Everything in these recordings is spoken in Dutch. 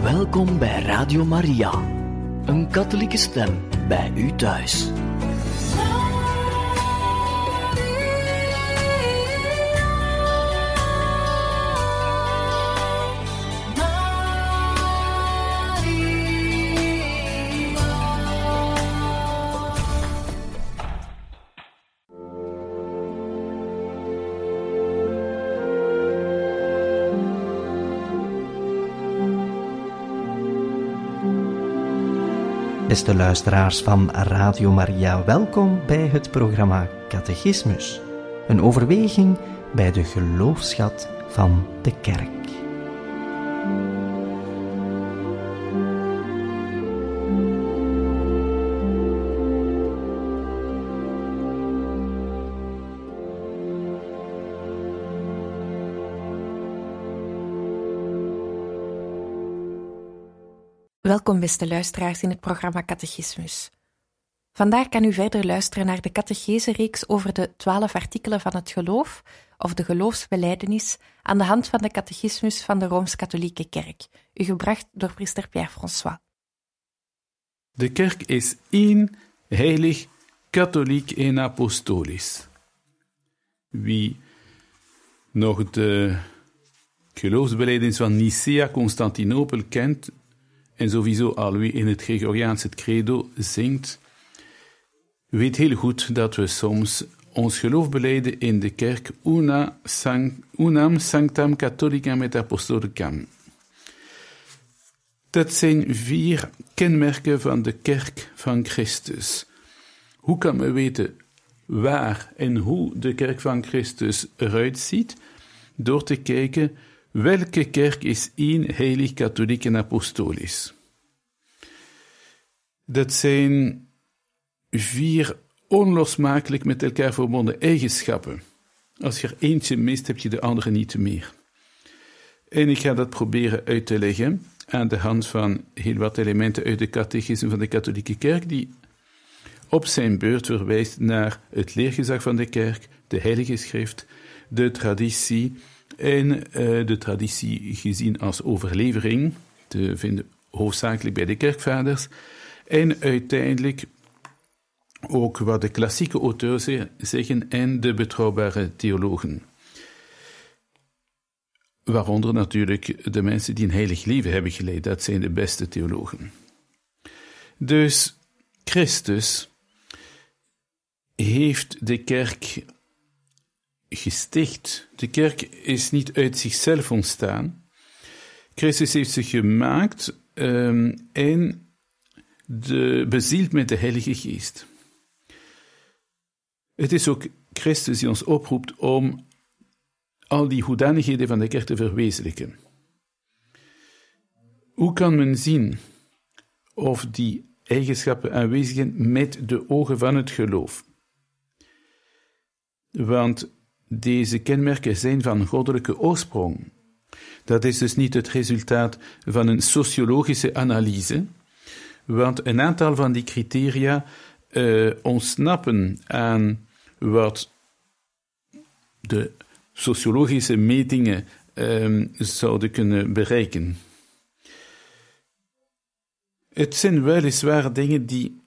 Welkom bij Radio Maria, een katholieke stem bij u thuis. Beste luisteraars van Radio Maria, welkom bij het programma Catechismus. Een overweging bij de geloofsschat van de Kerk. Welkom beste luisteraars in het programma Catechismus. Vandaag kan u verder luisteren naar de catechese-reeks over de 12 artikelen van het geloof of de geloofsbelijdenis aan de hand van de catechismus van de Rooms-Katholieke Kerk, u gebracht door priester Pierre-François. De kerk is één, heilig, katholiek en apostolisch. Wie nog de geloofsbelijdenis van Nicea, Constantinopel kent, en sowieso al wie in het Gregoriaans het credo zingt, weet heel goed dat we soms ons geloof belijden in de kerk unam sanctam catholicam et apostolicam. Dat zijn 4 kenmerken van de kerk van Christus. Hoe kan men weten waar en hoe de kerk van Christus eruit ziet? Door te kijken welke kerk is één, heilig, katholiek en apostolisch. Dat zijn 4 onlosmakelijk met elkaar verbonden eigenschappen. Als je er eentje mist, heb je de andere niet meer. En ik ga dat proberen uit te leggen aan de hand van heel wat elementen uit de catechisme van de katholieke kerk, die op zijn beurt verwijst naar het leergezag van de kerk, de heilige schrift, de traditie en de traditie gezien als overlevering, te vinden hoofdzakelijk bij de kerkvaders, en uiteindelijk ook wat de klassieke auteurs zeggen en de betrouwbare theologen. Waaronder natuurlijk de mensen die een heilig leven hebben geleid, dat zijn de beste theologen. Dus Christus heeft de kerk gesticht. De kerk is niet uit zichzelf ontstaan. Christus heeft zich gemaakt en bezield met de Heilige Geest. Het is ook Christus die ons oproept om al die hoedanigheden van de kerk te verwezenlijken. Hoe kan men zien of die eigenschappen aanwezig zijn met de ogen van het geloof? Want deze kenmerken zijn van goddelijke oorsprong. Dat is dus niet het resultaat van een sociologische analyse, want een aantal van die criteria ontsnappen aan wat de sociologische metingen zouden kunnen bereiken. Het zijn weliswaar dingen die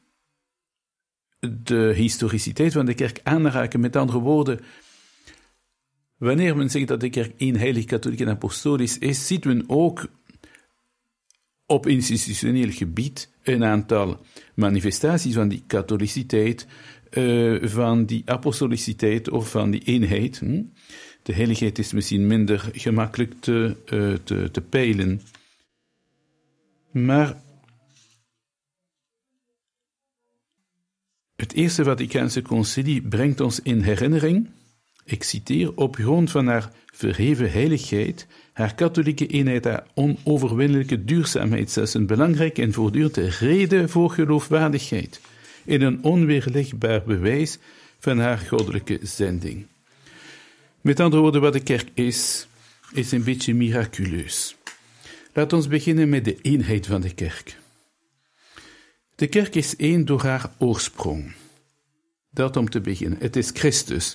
de historiciteit van de kerk aanraken. Met andere woorden, wanneer men zegt dat de kerk één, heilig, katholiek en apostolisch is, ziet men ook op institutioneel gebied een aantal manifestaties van die katholiciteit, van die apostoliciteit of van die eenheid. De heiligheid is misschien minder gemakkelijk te peilen. Maar het Eerste Vaticaanse Concilie brengt ons in herinnering, ik citeer, op grond van haar verheven heiligheid, haar katholieke eenheid, haar onoverwinnelijke duurzaamheid, zelfs een belangrijke en voortdurende reden voor geloofwaardigheid, in een onweerlegbaar bewijs van haar goddelijke zending. Met andere woorden, wat de kerk is een beetje miraculeus. Laat ons beginnen met de eenheid van de kerk. De kerk is één door haar oorsprong. Dat om te beginnen. Het is Christus.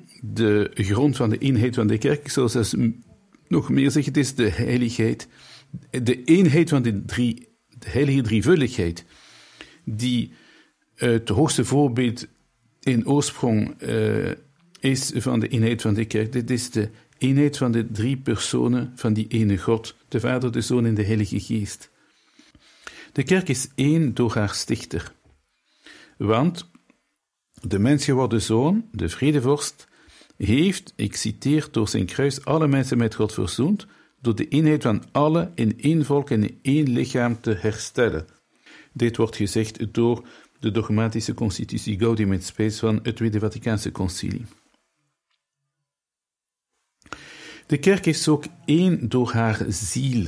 De grond van de eenheid van de kerk, zoals nog meer zeggen, het is de heiligheid de eenheid van de heilige drievuldigheid, die het hoogste voorbeeld in oorsprong is van de eenheid van de kerk. Dit is de eenheid van de 3 personen van die ene God, de Vader, de Zoon en de Heilige Geest. De kerk is één door haar stichter. Want de mens geworden Zoon, de vredevorst, heeft, ik citeer, door zijn kruis alle mensen met God verzoend, door de eenheid van allen in één volk en in één lichaam te herstellen. Dit wordt gezegd door de dogmatische constitutie Gaudium et Spes van het Tweede Vaticaanse Concilie. De kerk is ook één door haar ziel.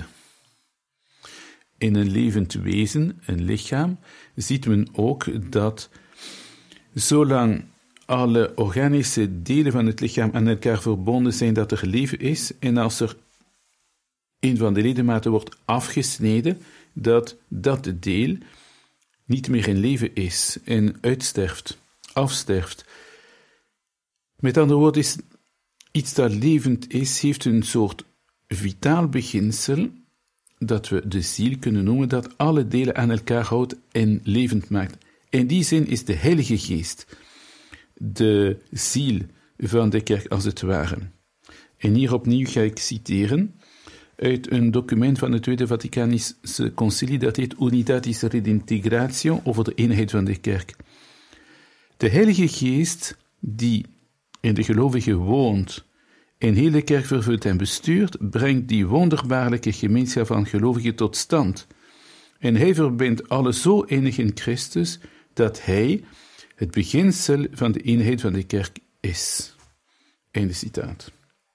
In een levend wezen, een lichaam, ziet men ook dat zolang alle organische delen van het lichaam aan elkaar verbonden zijn, dat er leven is, en als er een van de ledematen wordt afgesneden, dat dat deel niet meer in leven is en uitsterft, afsterft. Met andere woorden, is iets dat levend is, heeft een soort vitaal beginsel, dat we de ziel kunnen noemen, dat alle delen aan elkaar houdt en levend maakt. In die zin is de Heilige Geest de ziel van de kerk als het ware. En hier opnieuw ga ik citeren uit een document van het Tweede Vaticaanse Concilie, dat heet Unitatis Redintegratio, over de eenheid van de kerk. De Heilige Geest, die in de gelovigen woont en heel de kerk vervult en bestuurt, brengt die wonderbaarlijke gemeenschap van gelovigen tot stand. En hij verbindt alle zo enig in Christus, dat hij het beginsel van de eenheid van de kerk is. Einde citaat.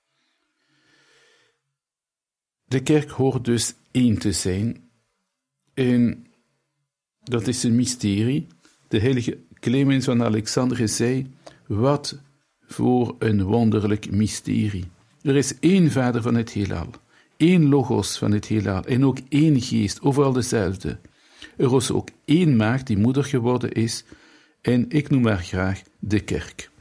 De kerk hoort dus één te zijn, en dat is een mysterie. De heilige Clemens van Alexandrië zei, wat voor een wonderlijk mysterie. Er is één Vader van het heelal, één Logos van het heelal, en ook één Geest, overal dezelfde. Er is ook één maagd die moeder geworden is, en ik noem haar graag de kerk.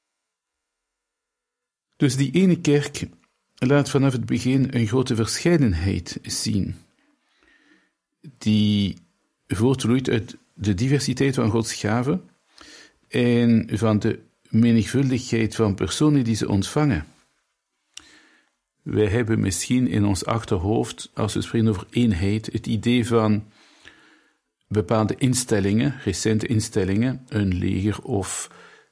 Dus die ene kerk laat vanaf het begin een grote verscheidenheid zien, die voortvloeit uit de diversiteit van Gods gaven en van de menigvuldigheid van personen die ze ontvangen. Wij hebben misschien in ons achterhoofd, als we spreken over eenheid, het idee van bepaalde instellingen, recente instellingen, een leger of,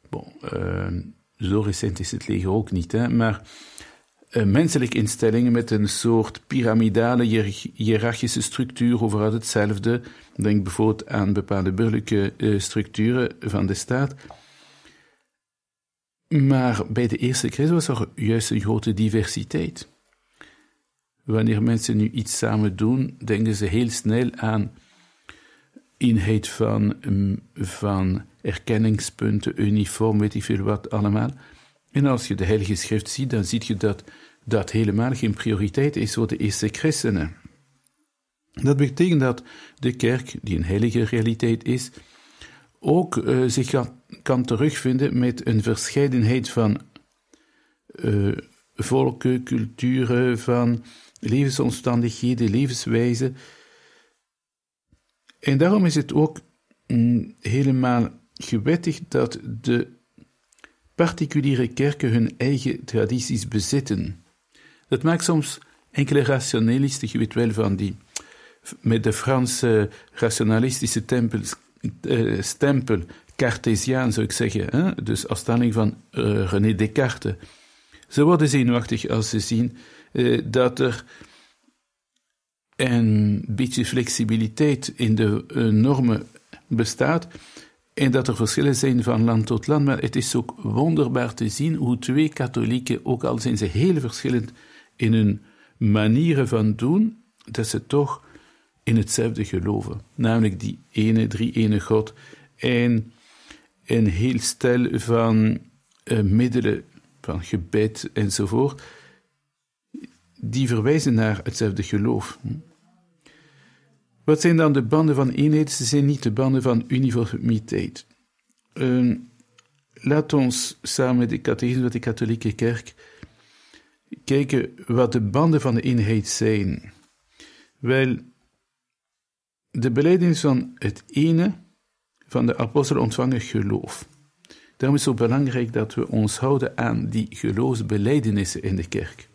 zo recent is het leger ook niet, maar menselijke instellingen met een soort piramidale hiërarchische structuur, overal hetzelfde. Denk bijvoorbeeld aan bepaalde burgerlijke structuren van de staat. Maar bij de eerste Christus was er juist een grote diversiteit. Wanneer mensen nu iets samen doen, denken ze heel snel aan eenheid van erkenningspunten, uniform, weet ik veel wat allemaal. En als je de Heilige Schrift ziet, dan zie je dat dat helemaal geen prioriteit is voor de eerste christenen. Dat betekent dat de kerk, die een heilige realiteit is, ook zich kan terugvinden met een verscheidenheid van volken, culturen, van levensomstandigheden, levenswijzen. En daarom is het ook helemaal gewettigd dat de particuliere kerken hun eigen tradities bezitten. Dat maakt soms enkele rationalisten, je weet wel van die, met de Franse rationalistische stempel, Cartesiaan zou ik zeggen, dus afstaling van René Descartes. Ze worden zenuwachtig als ze zien dat er een beetje flexibiliteit in de normen bestaat en dat er verschillen zijn van land tot land, maar het is ook wonderbaar te zien hoe 2 katholieken, ook al zijn ze heel verschillend in hun manieren van doen, dat ze toch in hetzelfde geloven, namelijk die ene, drie-ene God en een heel stel van middelen, van gebed enzovoort, die verwijzen naar hetzelfde geloof. Wat zijn dan de banden van eenheid? Ze zijn niet de banden van uniformiteit. Laat ons samen met de catechisme van de katholieke kerk kijken wat de banden van de eenheid zijn. Wel, de belijdenis van het ene van de apostelen ontvangen geloof. Daarom is het zo belangrijk dat we ons houden aan die geloofsbelijdenissen in de kerk.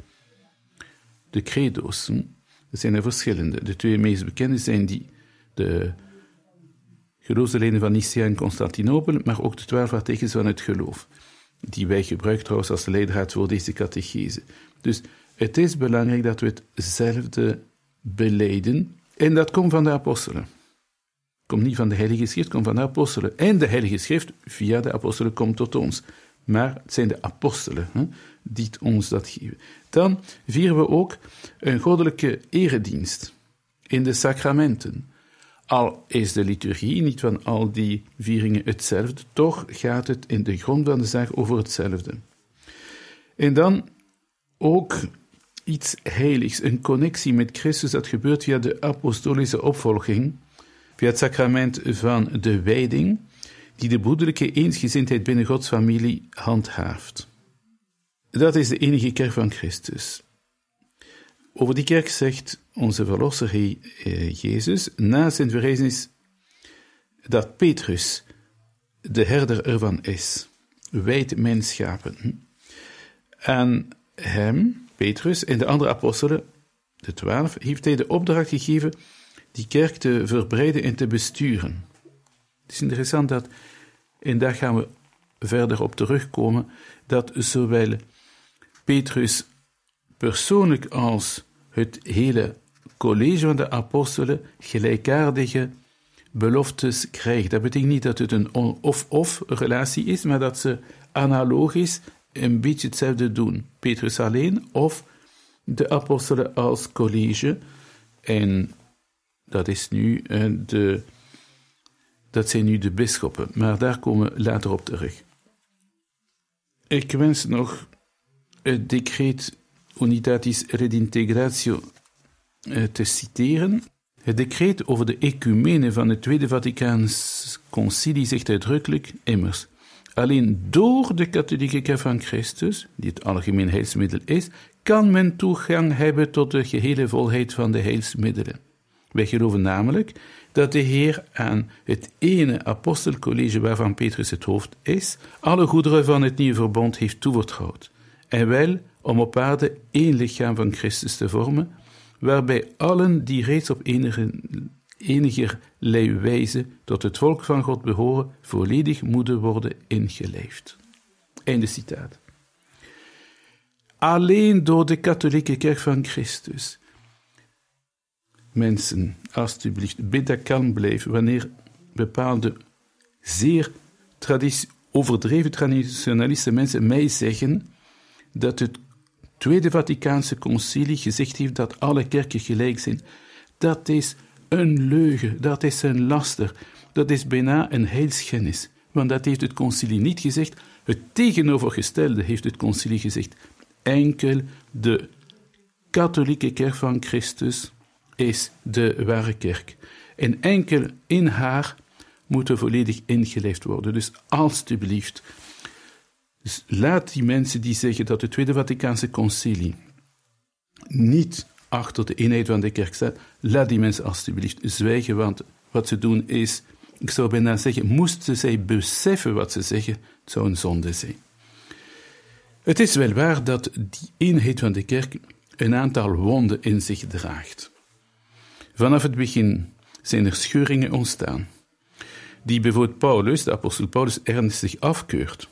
De credo's, er zijn er verschillende. De twee meest bekende zijn de geloofsbelijdenis van Nicea en Constantinopel, maar ook de 12 artikels van het geloof, die wij gebruiken trouwens als leidraad voor deze catechese. Dus het is belangrijk dat we hetzelfde belijden, en dat komt van de apostelen. Komt niet van de Heilige Schrift, komt van de apostelen. En de Heilige Schrift, via de apostelen, komt tot ons. Maar het zijn de apostelen die ons dat geven. Dan vieren we ook een goddelijke eredienst in de sacramenten. Al is de liturgie niet van al die vieringen hetzelfde, toch gaat het in de grond van de zaak over hetzelfde. En dan ook iets heiligs, een connectie met Christus, dat gebeurt via de apostolische opvolging, via het sacrament van de wijding, die de broederlijke eensgezindheid binnen Gods familie handhaaft. Dat is de enige kerk van Christus. Over die kerk zegt onze verlosser Jezus, na zijn verrijzenis, dat Petrus de herder ervan is. Wijdt mijn schapen. En hem, Petrus, en de andere apostelen, de 12, heeft hij de opdracht gegeven die kerk te verbreiden en te besturen. Het is interessant dat, en daar gaan we verder op terugkomen, dat zowel Petrus persoonlijk als het hele college van de apostelen gelijkaardige beloftes krijgt. Dat betekent niet dat het een of-of relatie is, maar dat ze analogisch een beetje hetzelfde doen. Petrus alleen of de apostelen als college. En dat zijn nu de bisschoppen, maar daar komen we later op terug. Ik wens nog het decreet Unitatis Redintegratio te citeren. Het decreet over de ecumene van het Tweede Vaticaans Concilie zegt uitdrukkelijk, immers, alleen door de katholieke kerk van Christus, die het algemeen heilsmiddel is, kan men toegang hebben tot de gehele volheid van de heilsmiddelen. Wij geloven namelijk dat de Heer aan het ene apostelcollege waarvan Petrus het hoofd is, alle goederen van het nieuwe verbond heeft toevertrouwd. En wel om op aarde één lichaam van Christus te vormen, waarbij allen die reeds op enigerlei wijze tot het volk van God behoren, volledig moeten worden ingelijfd. Einde citaat. Alleen door de katholieke kerk van Christus. Mensen, alstublieft, bid dat kalm blijven wanneer bepaalde zeer overdreven traditionaliste mensen mij zeggen dat het Tweede Vaticaanse Concilie gezegd heeft dat alle kerken gelijk zijn. Dat is een leugen, dat is een laster, dat is bijna een heilsschennis. Want dat heeft het concilie niet gezegd, het tegenovergestelde heeft het concilie gezegd. Enkel de katholieke kerk van Christus is de ware kerk. En enkel in haar moeten volledig ingelijfd worden. Dus alstublieft, dus laat die mensen die zeggen dat het Tweede Vaticaanse Concilie niet achter de eenheid van de kerk staat, laat die mensen alstublieft zwijgen, want wat ze doen is, ik zou bijna zeggen, moesten zij beseffen wat ze zeggen, het zou een zonde zijn. Het is wel waar dat die eenheid van de kerk een aantal wonden in zich draagt. Vanaf het begin zijn er scheuringen ontstaan, die bijvoorbeeld Paulus, de apostel Paulus, ernstig afkeurt.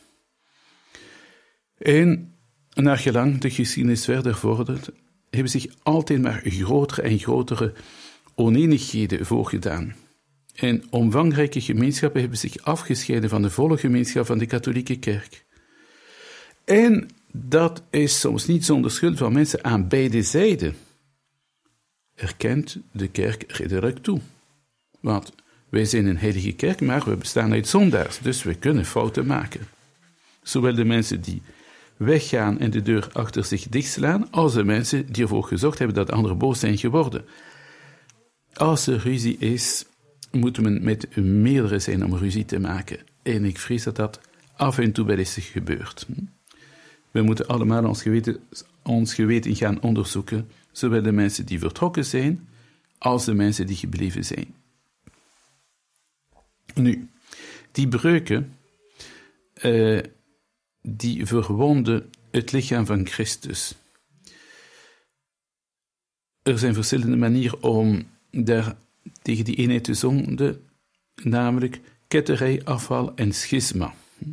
En naar gelang de geschiedenis verder vordert, hebben zich altijd maar grotere en grotere oneenigheden voorgedaan. En omvangrijke gemeenschappen hebben zich afgescheiden van de volle gemeenschap van de katholieke kerk. En dat is soms niet zonder schuld van mensen aan beide zijden. Erkent de kerk ridderlijk toe. Want wij zijn een heilige kerk, maar we bestaan uit zondaars, dus we kunnen fouten maken. Zowel de mensen die weggaan en de deur achter zich dichtslaan, als de mensen die ervoor gezorgd hebben dat anderen boos zijn geworden. Als er ruzie is, moet men met meerdere zijn om ruzie te maken. En ik vrees dat dat af en toe wel eens gebeurt. We moeten allemaal ons geweten gaan onderzoeken, zowel de mensen die vertrokken zijn, als de mensen die gebleven zijn. Nu, die breuken, die verwonden het lichaam van Christus. Er zijn verschillende manieren om daar tegen die eenheid te zonden, namelijk ketterij, afval en schisma.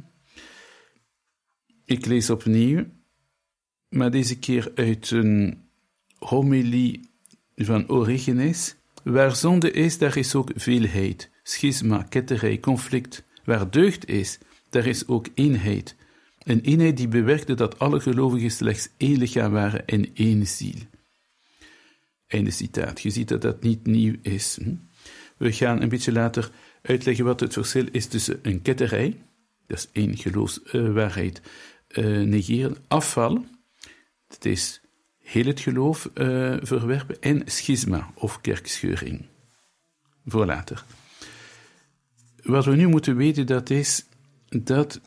Ik lees opnieuw, maar deze keer uit een homilie van Origenes. Waar zonde is, daar is ook veelheid, schisma, ketterij, conflict. Waar deugd is, daar is ook eenheid. Een eenheid die bewerkte dat alle gelovigen slechts één lichaam waren en één ziel. Einde citaat. Je ziet dat dat niet nieuw is. We gaan een beetje later uitleggen wat het verschil is tussen een ketterij, dat is één geloofswaarheid, negeren, afval, dat is heel het geloof verwerpen, en schisma, of kerkscheuring. Voor later. Wat we nu moeten weten, dat is dat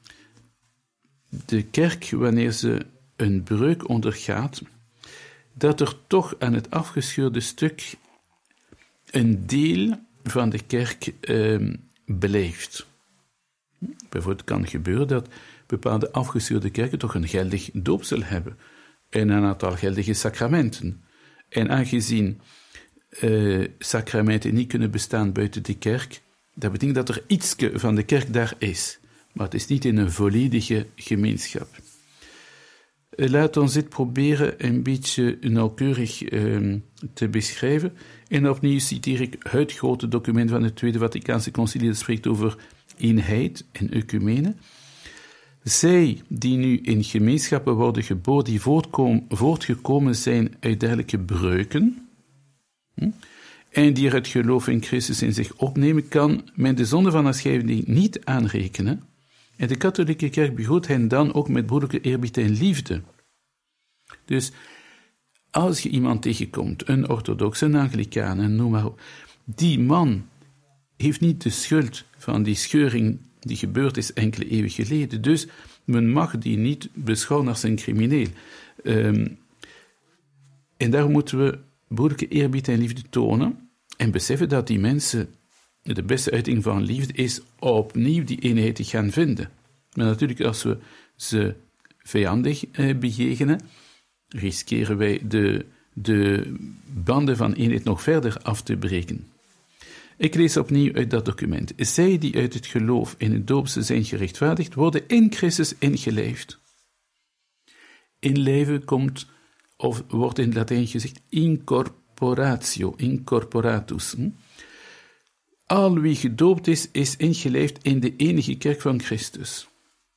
de kerk, wanneer ze een breuk ondergaat, dat er toch aan het afgescheurde stuk een deel van de kerk blijft. Bijvoorbeeld kan gebeuren dat bepaalde afgescheurde kerken toch een geldig doopsel hebben en een aantal geldige sacramenten. En aangezien sacramenten niet kunnen bestaan buiten de kerk, dat betekent dat er iets van de kerk daar is, maar het is niet in een volledige gemeenschap. Laat ons dit proberen een beetje nauwkeurig te beschrijven. En opnieuw citeer ik het grote document van het Tweede Vaticaanse Concilie, dat spreekt over eenheid en ecumene. Zij die nu in gemeenschappen worden geboren, die voortgekomen zijn uit dergelijke breuken, en die er het geloof in Christus in zich opnemen, kan men de zonde van afscheiding niet aanrekenen. En de katholieke kerk begroet hen dan ook met broederlijke eerbied en liefde. Dus als je iemand tegenkomt, een orthodox, een anglicaan, en noem maar op, die man heeft niet de schuld van die scheuring die gebeurd is enkele eeuwen geleden. Dus men mag die niet beschouwen als een crimineel. En daarom moeten we broederlijke eerbied en liefde tonen en beseffen dat die mensen, de beste uiting van liefde is opnieuw die eenheid te gaan vinden. Maar natuurlijk, als we ze vijandig bejegenen, riskeren wij de banden van eenheid nog verder af te breken. Ik lees opnieuw uit dat document. Zij die uit het geloof in het doopsel zijn gerechtvaardigd, worden in Christus ingelijfd. Inlijven komt, of wordt in het Latijn gezegd, incorporatio, incorporatus. Al wie gedoopt is, is ingelijfd in de enige kerk van Christus.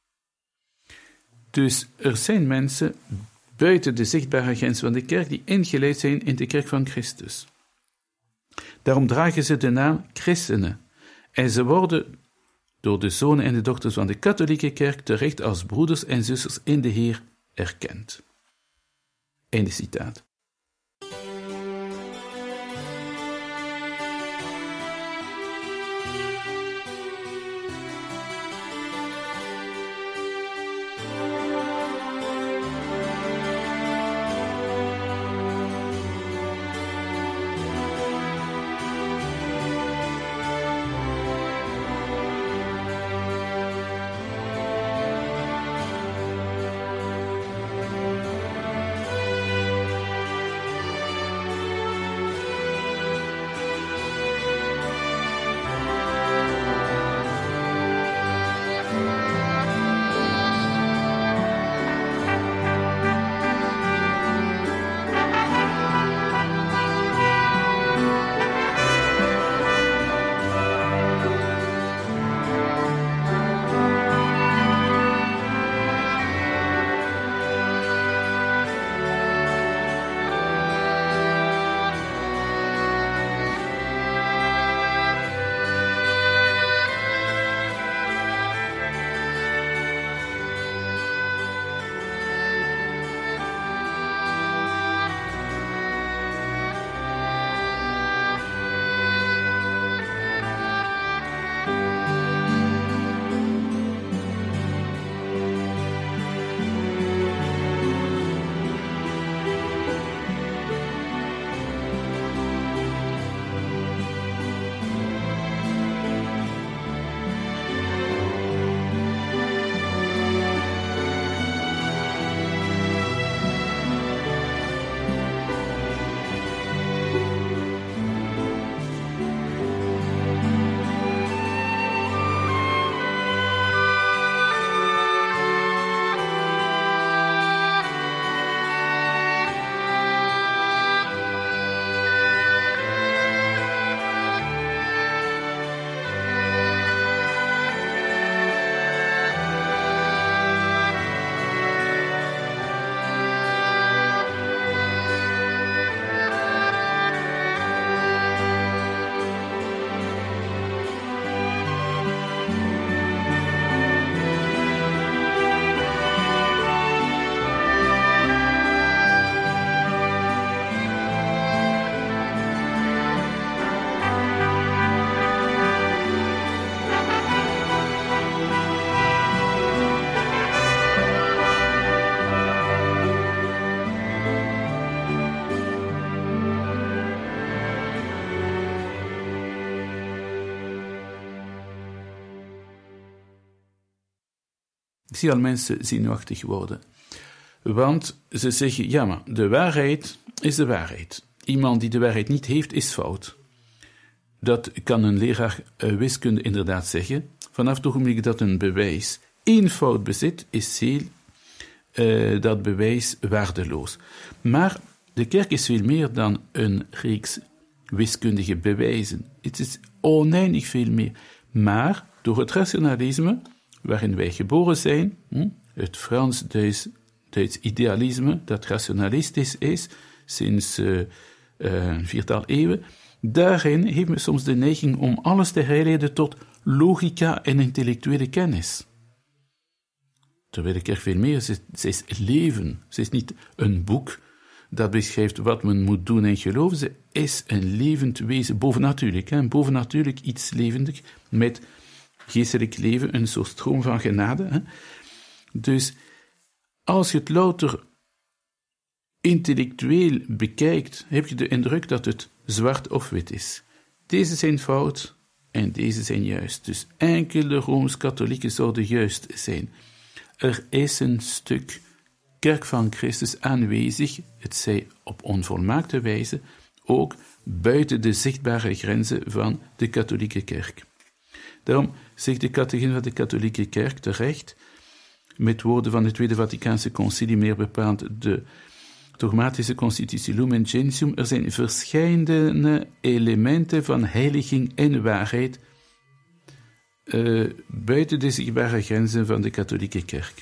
Dus er zijn mensen buiten de zichtbare grens van de kerk die ingelijfd zijn in de kerk van Christus. Daarom dragen ze de naam christenen. En ze worden door de zonen en de dochters van de katholieke kerk terecht als broeders en zusters in de Heer erkend. Einde citaat. zie al mensen zenuwachtig worden. Want ze zeggen, ja, maar de waarheid is de waarheid. Iemand die de waarheid niet heeft, is fout. Dat kan een leraar wiskunde inderdaad zeggen. Vanaf het ogenblik dat een bewijs één fout bezit, is dat bewijs waardeloos. Maar de kerk is veel meer dan een reeks wiskundige bewijzen. Het is oneindig veel meer. Maar door het rationalisme, waarin wij geboren zijn, het Frans-Duits idealisme, dat rationalistisch is, sinds een 4-tal eeuwen, daarin heeft men soms de neiging om alles te herleiden tot logica en intellectuele kennis. Terwijl de kerk veel meer is, ze is leven. Ze is niet een boek dat beschrijft wat men moet doen en geloven. Ze is een levend wezen, bovennatuurlijk. Bovennatuurlijk iets levendig, met geestelijk leven, een soort stroom van genade. Dus als je het louter intellectueel bekijkt, heb je de indruk dat het zwart of wit is. Deze zijn fout en deze zijn juist. Dus enkel de Rooms-Katholieken zouden juist zijn. Er is een stuk kerk van Christus aanwezig, het zij op onvolmaakte wijze, ook buiten de zichtbare grenzen van de katholieke kerk. Daarom zegt de catechisme van de katholieke kerk terecht, met woorden van het Tweede Vaticaanse Concilie, meer bepaald de dogmatische constitutie Lumen Gentium, er zijn verschillende elementen van heiliging en waarheid buiten de zichtbare grenzen van de katholieke kerk.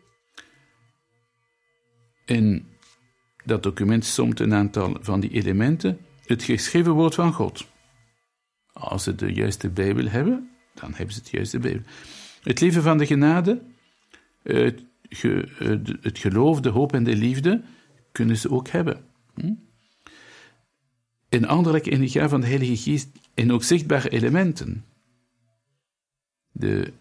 En dat document somt een aantal van die elementen, het geschreven woord van God. Als ze de juiste Bijbel hebben, dan hebben ze het juiste Bijbel. Het leven van de genade, het geloof, de hoop en de liefde, kunnen ze ook hebben. En anderlijk in de gaaf van de Heilige Geest en ook zichtbare elementen. De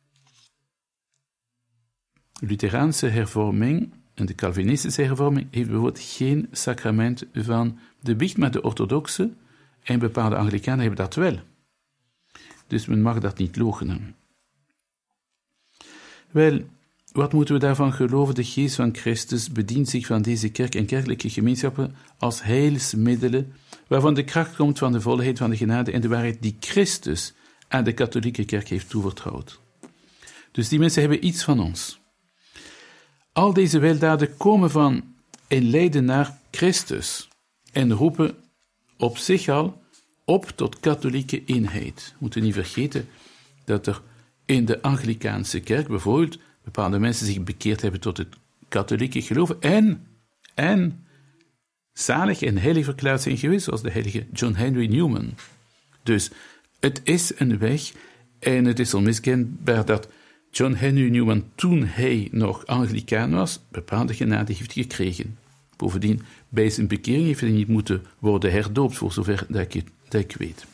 Lutheraanse hervorming en de Calvinistische hervorming heeft bijvoorbeeld geen sacrament van de biecht, maar de orthodoxe en bepaalde Anglikanen hebben dat wel. Dus men mag dat niet loochenen. Wel, wat moeten we daarvan geloven? De geest van Christus bedient zich van deze kerk en kerkelijke gemeenschappen als heilsmiddelen, waarvan de kracht komt van de volheid van de genade en de waarheid die Christus aan de katholieke kerk heeft toevertrouwd. Dus die mensen hebben iets van ons. Al deze weldaden komen van en leiden naar Christus en roepen op zich al op tot katholieke eenheid. We moeten niet vergeten dat er in de Anglikaanse kerk bijvoorbeeld bepaalde mensen zich bekeerd hebben tot het katholieke geloof en zalig en heilig verklaard zijn geweest, zoals de heilige John Henry Newman. Dus het is een weg en het is onmiskenbaar dat John Henry Newman, toen hij nog Anglicaan was, bepaalde genade heeft gekregen. Bovendien, bij zijn bekering heeft hij niet moeten worden herdoopt, voor zover dat ik weet.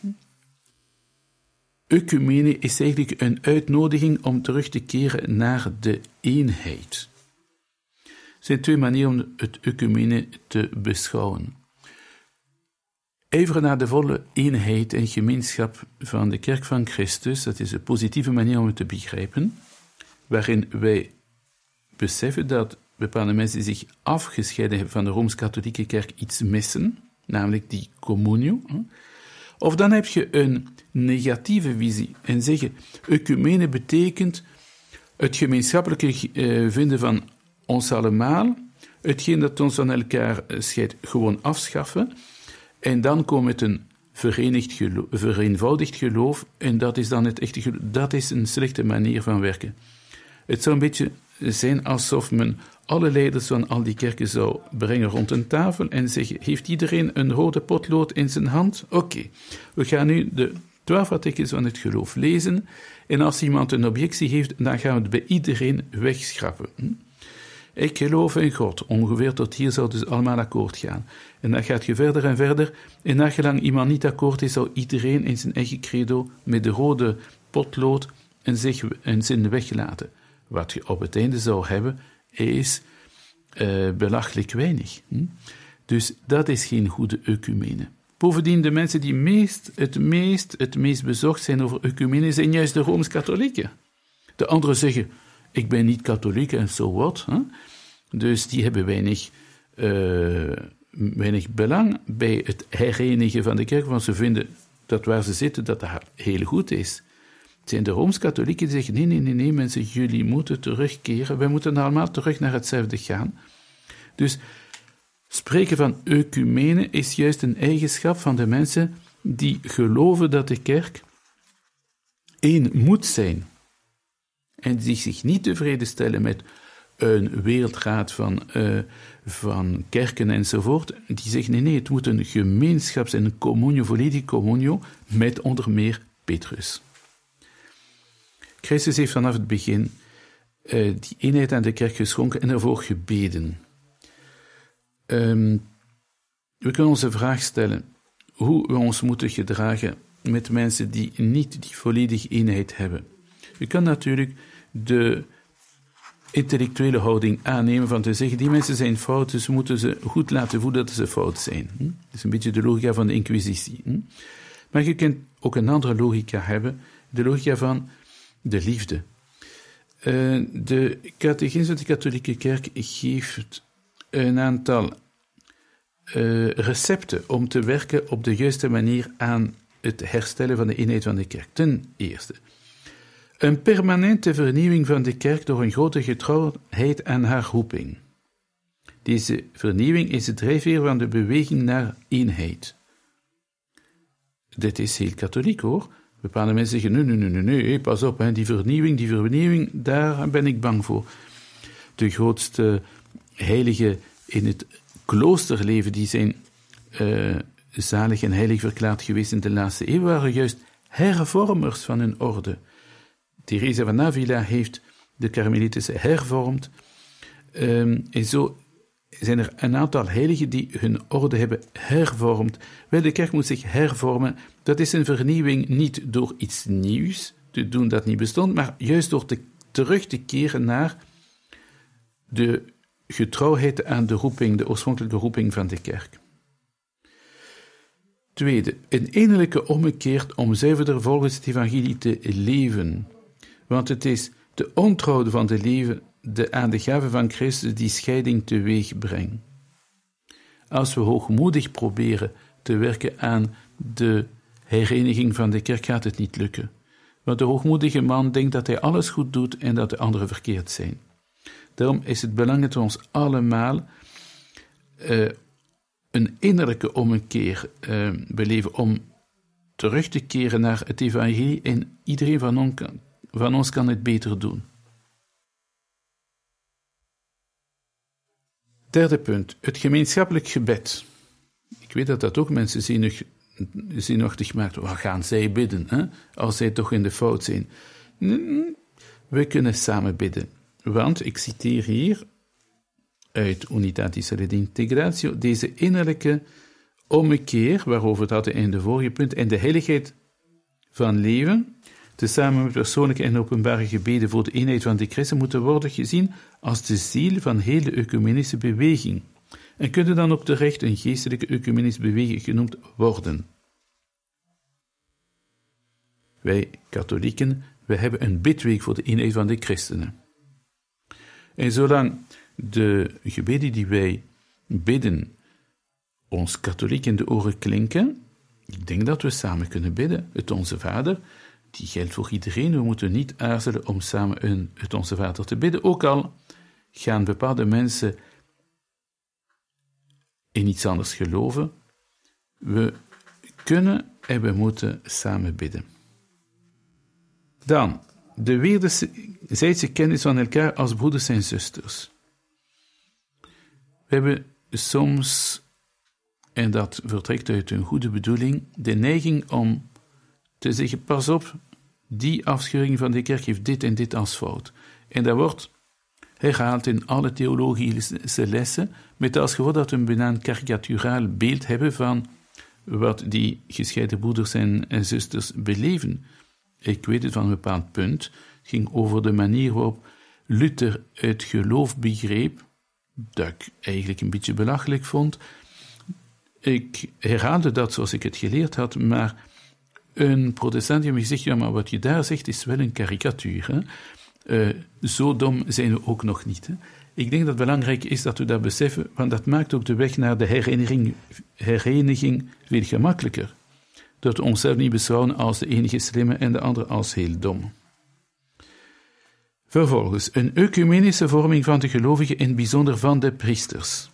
Ecumene is eigenlijk een uitnodiging om terug te keren naar de eenheid. Er zijn twee manieren om het ecumene te beschouwen. Ijveren naar de volle eenheid en gemeenschap van de kerk van Christus, dat is een positieve manier om het te begrijpen, waarin wij beseffen dat bepaalde mensen zich afgescheiden hebben van de Rooms-Katholieke kerk iets missen, namelijk die communio. Of dan heb je een negatieve visie en zeggen, ecumene betekent het gemeenschappelijke vinden van ons allemaal, hetgeen dat ons aan elkaar scheidt, gewoon afschaffen, en dan komen met een vereenvoudigd geloof, en dat is dan het echte geloof. Dat is een slechte manier van werken. Het zou een beetje zijn alsof men alle leiders van al die kerken zou brengen rond een tafel en zeggen, heeft iedereen een rode potlood in zijn hand? Oké, we gaan nu de 12 artikels van het geloof lezen, en als iemand een objectie heeft, dan gaan we het bij iedereen wegschrappen. Ik geloof in God. Ongeveer tot hier zouden ze allemaal akkoord gaan. En dan gaat je verder en verder. En nagelang iemand niet akkoord is, zou iedereen in zijn eigen credo met de rode potlood een zin weglaten. Wat je op het einde zou hebben, is belachelijk weinig. Dus dat is geen goede ecumene. Bovendien, de mensen die het meest bezocht zijn over ecumene, zijn juist de Rooms-Katholieken. De anderen zeggen, ik ben niet katholiek en so what. Hè? Dus die hebben weinig belang bij het herenigen van de kerk, want ze vinden dat waar ze zitten, dat heel goed is. Het zijn de Rooms-Katholieken die zeggen, nee, mensen, jullie moeten terugkeren, wij moeten allemaal terug naar hetzelfde gaan. Dus spreken van ecumene is juist een eigenschap van de mensen die geloven dat de kerk één moet zijn. En die zich niet tevreden stellen met een wereldraad van kerken enzovoort. Die zeggen, nee, het moet een gemeenschap zijn, een communio, volledige communio, met onder meer Petrus. Christus heeft vanaf het begin die eenheid aan de kerk geschonken en ervoor gebeden. We kunnen onze vraag stellen hoe we ons moeten gedragen met mensen die niet die volledige eenheid hebben. Je kan natuurlijk de intellectuele houding aannemen van te zeggen, die mensen zijn fout, dus we moeten ze goed laten voelen dat ze fout zijn. Dat is een beetje de logica van de inquisitie. Maar je kunt ook een andere logica hebben, de logica van de liefde. De catechisme van de katholieke kerk geeft een aantal recepten om te werken op de juiste manier aan het herstellen van de eenheid van de kerk. Ten eerste, een permanente vernieuwing van de kerk door een grote getrouwheid aan haar roeping. Deze vernieuwing is het drijfveer van de beweging naar eenheid. Dit is heel katholiek, hoor. Bepaalde mensen zeggen, nee, pas op, die vernieuwing, daar ben ik bang voor. De grootste heiligen in het kloosterleven, die zijn zalig en heilig verklaard geweest in de laatste eeuw, waren juist hervormers van hun orde. Teresa van Avila heeft de Karmelitische hervormd. En zo zijn er een aantal heiligen die hun orde hebben hervormd. Wel, de kerk moet zich hervormen. Dat is een vernieuwing niet door iets nieuws te doen dat niet bestond, maar juist door terug te keren naar de getrouwheid aan de roeping, de oorspronkelijke roeping van de kerk. Tweede, een innerlijke ommekeer om zuiverder volgens het evangelie te leven. Want het is de ontrouw van de leven aan de gave van Christus die scheiding teweeg brengt. Als we hoogmoedig proberen te werken aan de hereniging van de kerk, gaat het niet lukken. Want de hoogmoedige man denkt dat hij alles goed doet en dat de anderen verkeerd zijn. Daarom is het belangrijk dat we ons allemaal een innerlijke ommekeer beleven om terug te keren naar het evangelie en iedereen van ons kan het beter doen. Derde punt, het gemeenschappelijk gebed. Ik weet dat dat ook mensen zenuwachtig maakt. Wat gaan zij bidden, hè? Als zij toch in de fout zijn? We kunnen samen bidden. Want, ik citeer hier uit Unitatis Redintegratio, deze innerlijke ommekeer, waarover we het hadden in de vorige punt, en de heiligheid van leven, tezamen met persoonlijke en openbare gebeden voor de eenheid van de christen, moeten worden gezien als de ziel van heel de ecumenische beweging. En kunnen dan ook terecht een geestelijke ecumenische beweging genoemd worden. Wij katholieken, wij hebben een bidweek voor de eenheid van de christenen. En zolang de gebeden die wij bidden ons katholiek in de oren klinken, ik denk dat we samen kunnen bidden. Het Onze Vader, die geldt voor iedereen. We moeten niet aarzelen om samen het Onze Vader te bidden, ook al gaan bepaalde mensen in iets anders geloven. We kunnen en we moeten samen bidden. Dan, de wederzijdse kennis van elkaar als broeders en zusters. We hebben soms, en dat vertrekt uit een goede bedoeling, de neiging om te zeggen, pas op, die afscheuring van de kerk heeft dit en dit als fout. En dat wordt herhaald in alle theologische lessen, met als gevolg dat we bijna een karikaturaal beeld hebben van wat die gescheiden broeders en zusters beleven. Ik weet het van een bepaald punt. Het ging over de manier waarop Luther het geloof begreep, dat ik eigenlijk een beetje belachelijk vond. Ik herhaalde dat zoals ik het geleerd had, maar een protestant heeft me gezegd, ja, maar wat je daar zegt is wel een karikatuur. Hè? Zo dom zijn we ook nog niet. Hè? Ik denk dat het belangrijk is dat we dat beseffen, want dat maakt ook de weg naar de hereniging veel gemakkelijker. Dat we onszelf niet beschouwen als de enige slimme en de andere als heel dom. Vervolgens, een ecumenische vorming van de gelovigen, in het bijzonder van de priesters.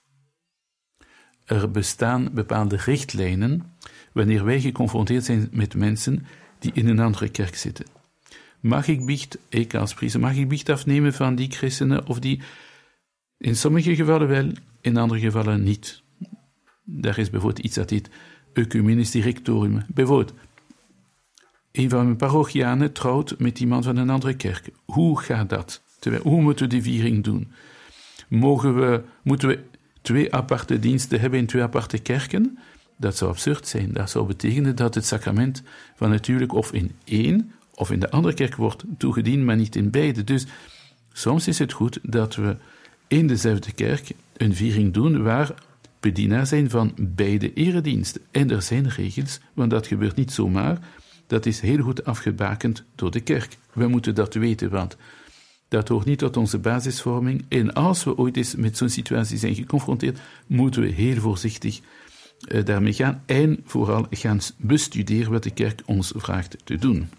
Er bestaan bepaalde richtlijnen wanneer wij geconfronteerd zijn met mensen die in een andere kerk zitten. Ik als priester, mag ik biecht afnemen van die christenen of die? In sommige gevallen wel, in andere gevallen niet. Daar is bijvoorbeeld iets dat heet ecumenisch directorium. Bijvoorbeeld, een van mijn parochianen trouwt met iemand van een andere kerk. Hoe gaat dat? Hoe moeten we die viering doen? Moeten we 2 aparte diensten hebben in 2 aparte kerken? Dat zou absurd zijn. Dat zou betekenen dat het sacrament van het huwelijk of in 1 of in de andere kerk wordt toegediend, maar niet in beide. Dus soms is het goed dat we in dezelfde kerk een viering doen waar bedienaar zijn van beide erediensten. En er zijn regels, want dat gebeurt niet zomaar. Dat is heel goed afgebakend door de kerk. We moeten dat weten, want dat hoort niet tot onze basisvorming. En als we ooit eens met zo'n situatie zijn geconfronteerd, moeten we heel voorzichtig daarmee gaan en vooral gaan bestuderen wat de kerk ons vraagt te doen.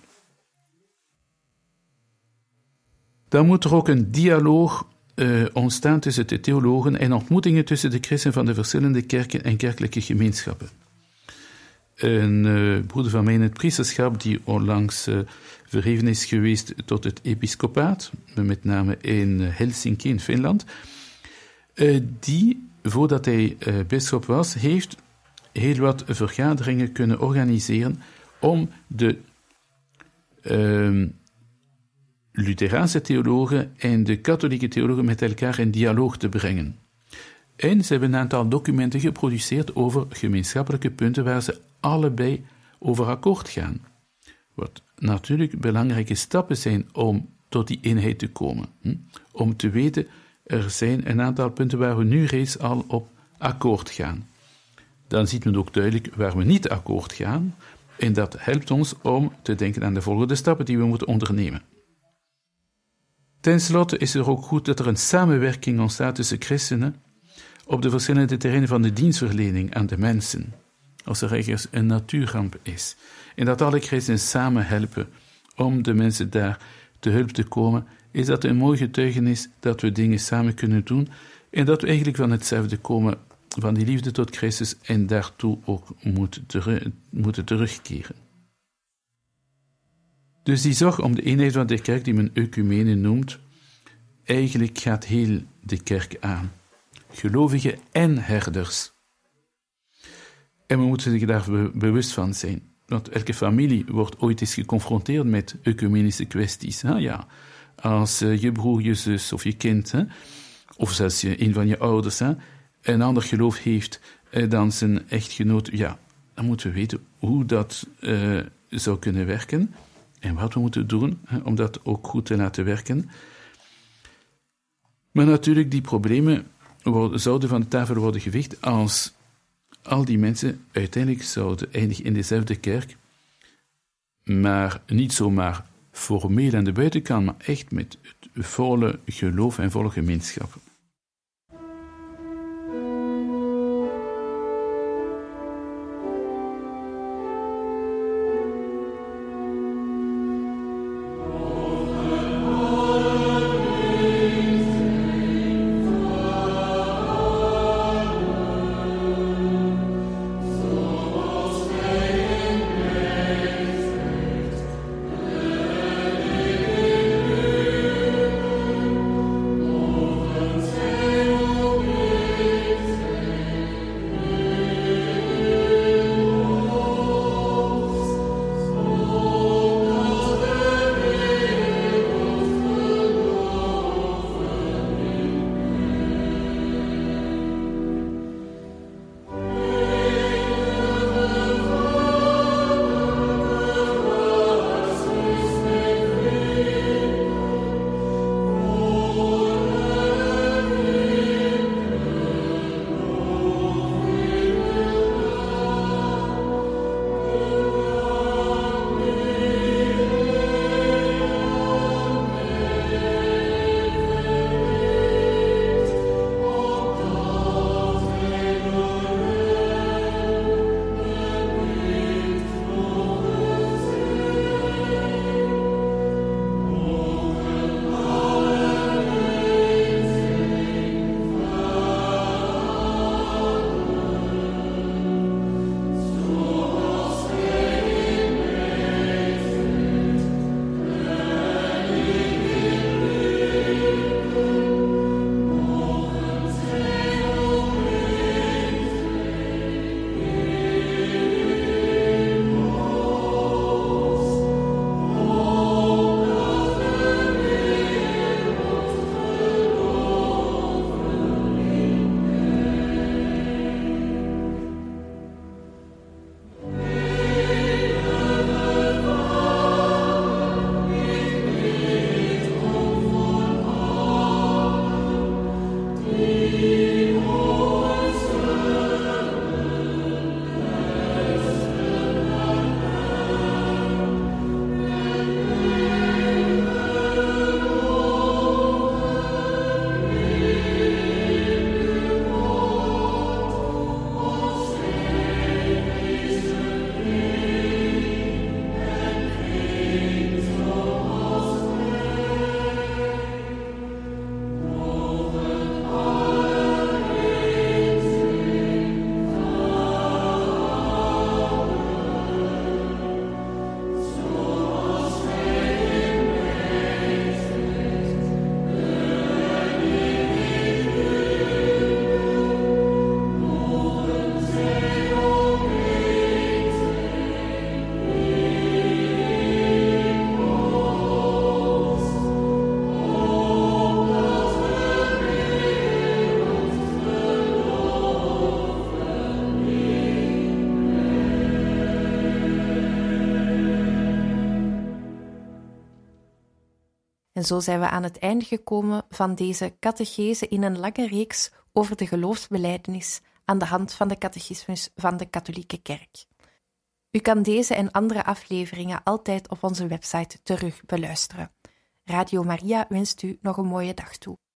Dan moet er ook een dialoog ontstaan tussen de theologen en ontmoetingen tussen de christenen van de verschillende kerken en kerkelijke gemeenschappen. Een broeder van mij in het priesterschap, die onlangs verheven is geweest tot het episcopaat, met name in Helsinki in Finland, die, voordat hij bisschop was, heeft heel wat vergaderingen kunnen organiseren om de Lutheraanse theologen en de katholieke theologen met elkaar in dialoog te brengen. En ze hebben een aantal documenten geproduceerd over gemeenschappelijke punten waar ze allebei over akkoord gaan. Wat natuurlijk belangrijke stappen zijn om tot die eenheid te komen. Om te weten, er zijn een aantal punten waar we nu reeds al op akkoord gaan. Dan ziet men ook duidelijk waar we niet akkoord gaan. En dat helpt ons om te denken aan de volgende stappen die we moeten ondernemen. Ten slotte is het ook goed dat er een samenwerking ontstaat tussen christenen op de verschillende terreinen van de dienstverlening aan de mensen, als er ergens een natuurramp is. En dat alle christenen samen helpen om de mensen daar te hulp te komen, is dat een mooi getuigenis dat we dingen samen kunnen doen en dat we eigenlijk van hetzelfde komen, van die liefde tot Christus en daartoe ook moeten terugkeren. Dus die zorg om de eenheid van de kerk, die men ecumene noemt, eigenlijk gaat heel de kerk aan. Gelovigen en herders. En we moeten zich daar bewust van zijn. Want elke familie wordt ooit eens geconfronteerd met ecumenische kwesties. Ja, als je broer, je zus of je kind, of zelfs een van je ouders, een ander geloof heeft dan zijn echtgenoot, ja, dan moeten we weten hoe dat zou kunnen werken en wat we moeten doen om dat ook goed te laten werken. Maar natuurlijk, die problemen zouden van de tafel worden geveegd als al die mensen uiteindelijk zouden eindigen in dezelfde kerk, maar niet zomaar formeel aan de buitenkant, maar echt met het volle geloof en volle gemeenschap. En zo zijn we aan het einde gekomen van deze catechese in een lange reeks over de geloofsbelijdenis aan de hand van de catechismus van de Katholieke Kerk. U kan deze en andere afleveringen altijd op onze website terug beluisteren. Radio Maria wenst u nog een mooie dag toe.